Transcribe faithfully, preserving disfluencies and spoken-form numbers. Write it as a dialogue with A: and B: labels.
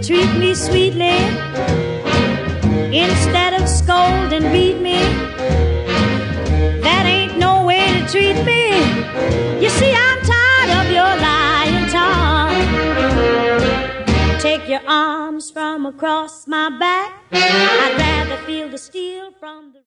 A: treat me sweetly instead of scold and beat me. That ain't no way to treat me. You see, I'm tired of your lying tongue. Take your arms from across my back. I'd rather feel the steel from the